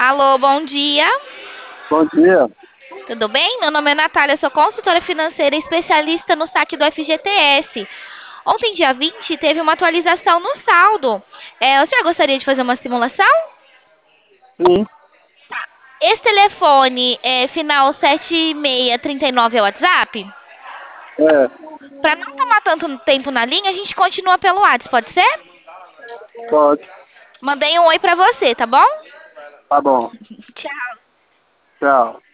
Alô, bom dia. Bom dia. Tudo bem? Meu nome é Natália, sou consultora financeira e especialista no saque do FGTS. Ontem, dia 20, teve uma atualização no saldo. O senhor gostaria de fazer uma simulação? Sim, Esse telefone final 7639 é o WhatsApp? é, Para não tomar tanto tempo na linha, a gente continua pelo WhatsApp, pode ser? pode. Mandei um oi para você, tá bom? Tá bom. Tchau. Tchau.